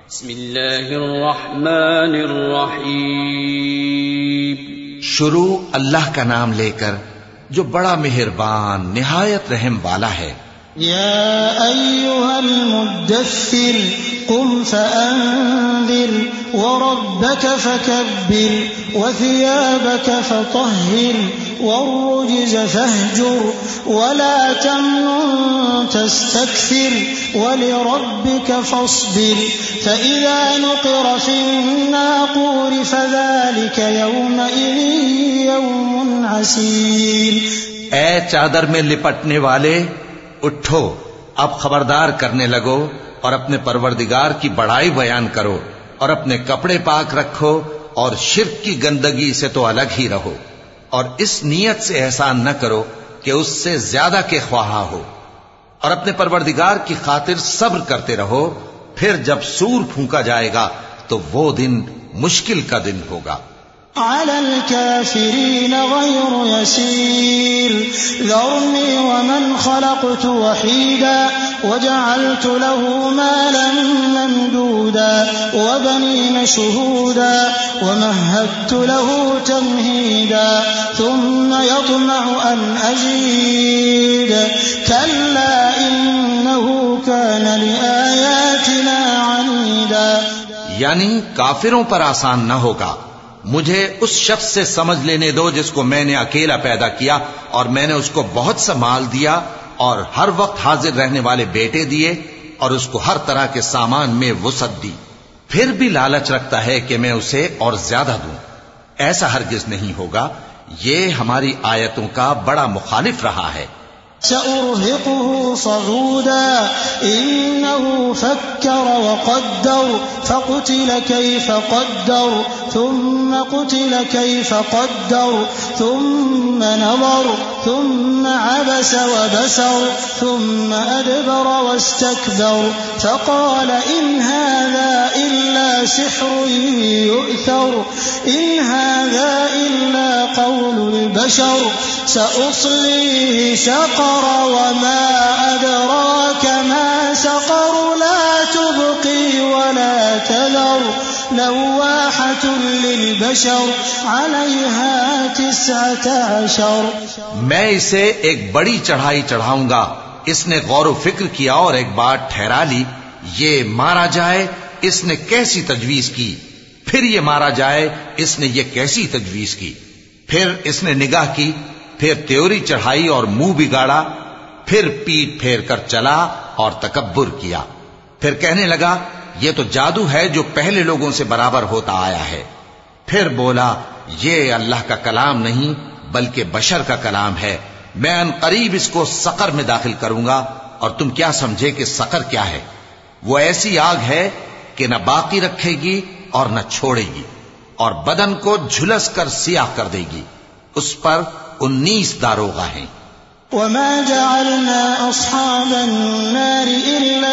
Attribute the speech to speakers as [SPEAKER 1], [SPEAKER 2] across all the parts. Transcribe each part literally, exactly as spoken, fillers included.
[SPEAKER 1] بسم اللہ الرحمن الرحیم.
[SPEAKER 2] شروع اللہ کا نام لے کر جو بڑا مہربان نہایت رحم والا ہے.
[SPEAKER 3] یا ایھا المدثر قم فانذر وربك فكبر وثيابك فطهر والرجز فاهجر ولا تمنن تستكثر ولربك فاصبر فإذا نقر في الناقور فذلك يومئذ يوم عسير.
[SPEAKER 2] اے چادر میں لپٹنے والے اٹھو، اب خبردار کرنے لگو اور اپنے پروردگار کی بڑائی بیان کرو اور اپنے کپڑے پاک رکھو اور شرک کی گندگی سے تو الگ ہی رہو، اور اس نیت سے احسان نہ کرو کہ اس سے زیادہ کے خواہاں ہو، اور اپنے پروردگار کی خاطر صبر کرتے رہو. پھر جب سور پھونکا جائے گا تو وہ دن مشکل کا دن ہوگا.
[SPEAKER 3] على الكافرين غير يسير ذرني ومن خلقت وحيدا وجعلت له مالا ممدودا وبنين شهودا ومهدت له تمهيدا ثم يطمع أن أزيد كلا إنه كان لآياتنا عنيدا.
[SPEAKER 2] یعنی کافروں پر آسان نہ ہوگا. مجھے اس شخص سے سمجھ لینے دو جس کو میں نے اکیلا پیدا کیا اور میں نے اس کو بہت سا مال دیا اور ہر وقت حاضر رہنے والے بیٹے دیے اور اس کو ہر طرح کے سامان میں وسعت دی. پھر بھی لالچ رکھتا ہے کہ میں اسے اور زیادہ دوں. ایسا ہرگز نہیں ہوگا. یہ ہماری آیتوں کا بڑا مخالف رہا ہے.
[SPEAKER 3] سأرهقه صعودا إنه فكر وقدر فقتل كيف قدر ثم قتل كيف قدر ثم نظر ثم عبس وبسر ثم أدبر واستكبر فقال إن هذا إلا سحر يؤثر إن هذا إلا قول البشر سأصليه سقر وما أدراك ما سقر لا تبقي ولا تذر لواحة للبشر عليها تسعة عشر.
[SPEAKER 2] میں اسے ایک بڑی چڑھائی چڑھاؤں گا. اس نے غور و فکر کیا اور ایک بات ٹھہرا لی. یہ مارا جائے اس نے کیسی تجویز کی، پھر یہ مارا جائے اس نے یہ کیسی تجویز کی. پھر اس نے نگاہ کی، پھر تیوری چڑھائی اور منہ بگاڑا، پھر پیٹ پھیر کر چلا اور تکبر کیا. پھر کہنے لگا یہ تو جادو ہے جو پہلے لوگوں سے برابر ہوتا آیا ہے. پھر بولا یہ اللہ کا کلام نہیں بلکہ بشر کا کلام ہے. میں ان قریب اس کو سقر میں داخل کروں گا. اور تم کیا سمجھے کہ سقر کیا ہے؟ وہ ایسی آگ ہے کہ نہ باقی رکھے گی اور نہ چھوڑے گی، اور بدن کو جھلس کر سیاہ کر دے گی. اس پر انیس داروغہ ہیں.
[SPEAKER 3] وما جعلنا أصحاب النار إلا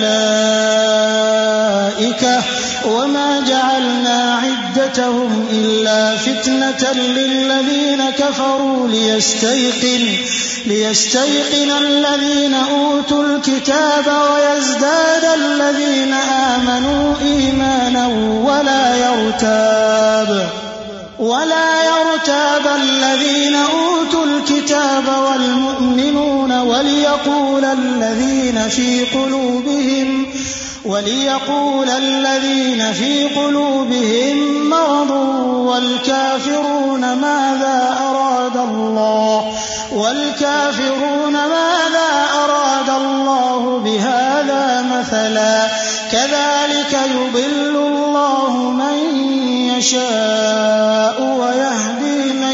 [SPEAKER 3] ملائكة وما جعلنا عدتهم إلا فتنة للذين كفروا ليستيقن ليستيقن الذين أوتوا الكتاب ويزداد الذين آمنوا إيمانا ولا يرتاب ولا يرتاب الذين أوتوا الكتاب والمؤمنون وليقول الذين في قلوبهم وليقول الذين في قلوبهم مرض والكافرون ماذا أراد الله والكافرون ماذا أراد الله بهذا مثلا كذلك يضل الله من يشاء ويهدي من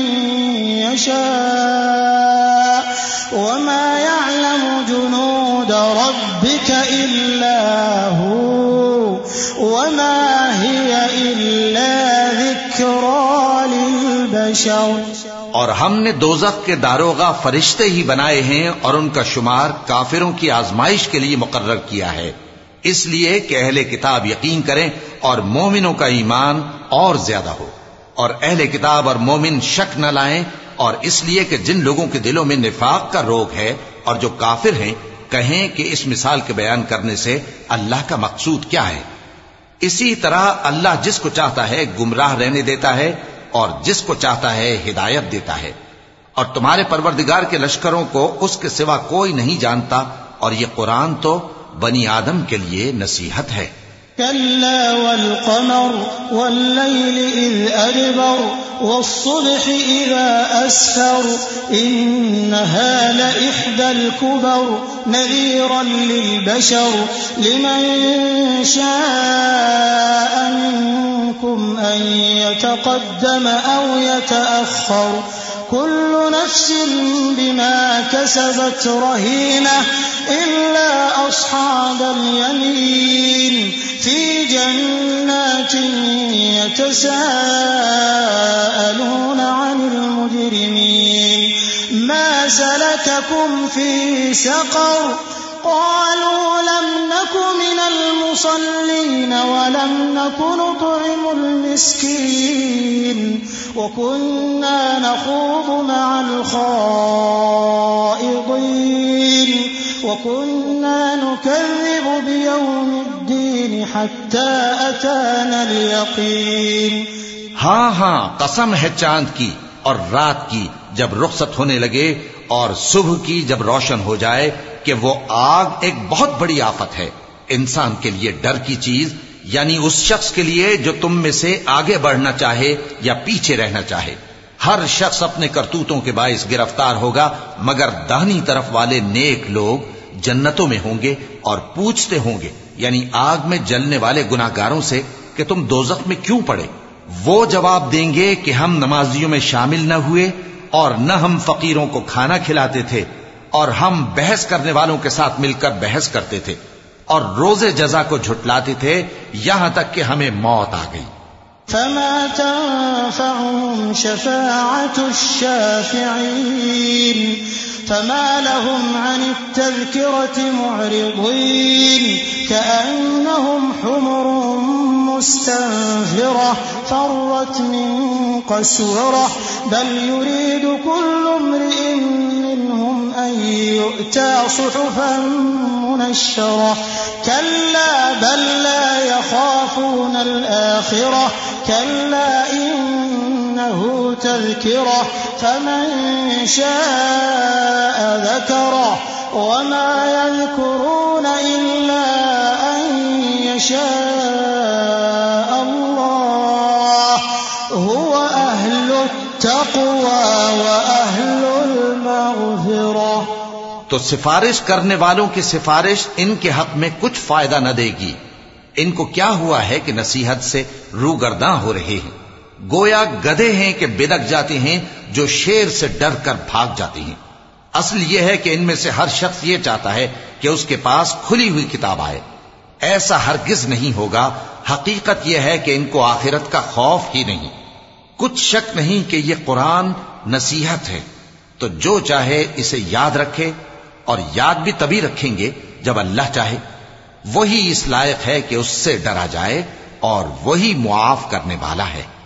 [SPEAKER 3] يشاء وما يعلم جنود ربك إلا هو وما هي إلا ذكرى للبشر.
[SPEAKER 2] اور ہم نے دوزخ کے داروغہ فرشتے ہی بنائے ہیں اور ان کا شمار کافروں کی آزمائش کے لیے مقرر کیا ہے، اس لیے کہ اہل کتاب یقین کریں اور مومنوں کا ایمان اور زیادہ ہو، اور اہل کتاب اور مومن شک نہ لائیں، اور اس لیے کہ جن لوگوں کے دلوں میں نفاق کا روگ ہے اور جو کافر ہیں کہیں کہ اس مثال کے بیان کرنے سے اللہ کا مقصود کیا ہے. اسی طرح اللہ جس کو چاہتا ہے گمراہ رہنے دیتا ہے اور جس کو چاہتا ہے ہدایت دیتا ہے، اور تمہارے پروردگار کے لشکروں کو اس کے سوا کوئی نہیں جانتا، اور یہ قرآن تو بنی آدم کے لیے نصیحت ہے۔
[SPEAKER 3] كلا والقمر والليل إذ أدبر والصبح إذا أسفر إنها لإحدى الكبر نذيرا للبشر لمن شاء منكم أن يتقدم أو يتأخر كل نفس بما كسبت رهينة إلا أصحاب اليمين في جنات يتساءلون عن المجرمين ما سلككم في سقر قالوا لم نك من المصلين ولم نك نطعم المسكين وكنا نخوض مع الخائضين وكنا نكذب بيوم الدين حتى أتانا اليقين۔
[SPEAKER 2] ہاں ہاں قسم ہے چاند کی اور رات کی جب رخصت ہونے لگے اور صبح کی جب روشن ہو جائے کہ وہ آگ ایک بہت بڑی آفت ہے، انسان کے لیے ڈر کی چیز، یعنی اس شخص کے لیے جو تم میں سے آگے بڑھنا چاہے یا پیچھے رہنا چاہے۔ ہر شخص اپنے کرتوتوں کے باعث گرفتار ہوگا، مگر داہنی طرف والے نیک لوگ جنتوں میں ہوں گے اور پوچھتے ہوں گے، یعنی آگ میں جلنے والے گناہگاروں سے کہ تم دوزخ میں کیوں پڑے؟ وہ جواب دیں گے کہ ہم نمازیوں میں شامل نہ ہوئے اور نہ ہم فقیروں کو کھانا کھلاتے تھے اور ہم بحث کرنے والوں کے ساتھ مل کر بحث کرتے تھے اور روز جزا کو جھٹلاتے تھے یہاں تک کہ ہمیں موت آ گئی۔
[SPEAKER 3] فما تنفعهم شفاعة الشافعين فما لهم عن التذكرة معرضين كأنهم حمر مستنفرة فرت من قسورة بل يريد كل امرئ منهم أن يؤتى صحفا منشرة كلا بل لا يخافون الآخرة كلا إنه تذكرة فمن شاء ذكره وما يذكرون إلا أن يشاء الله هو أهل التقوى وأهل المغفرة۔
[SPEAKER 2] تو سفارش کرنے والوں کی سفارش ان کے حق میں کچھ فائدہ نہ دے گی۔ ان کو کیا ہوا ہے کہ نصیحت سے روگرداں ہو رہے ہیں، گویا گدھے ہیں کہ بدک جاتے ہیں جو شیر سے ڈر کر بھاگ جاتے ہیں۔ اصل یہ ہے کہ ان میں سے ہر شخص یہ چاہتا ہے کہ اس کے پاس کھلی ہوئی کتاب آئے، ایسا ہرگز نہیں ہوگا۔ حقیقت یہ ہے کہ ان کو آخرت کا خوف ہی نہیں۔ کچھ شک نہیں کہ یہ قرآن نصیحت ہے، تو جو چاہے اسے یاد رکھے، اور یاد بھی تبھی رکھیں گے جب اللہ چاہے۔ وہی اس لائق ہے کہ اس سے ڈرا جائے اور وہی معاف کرنے والا ہے۔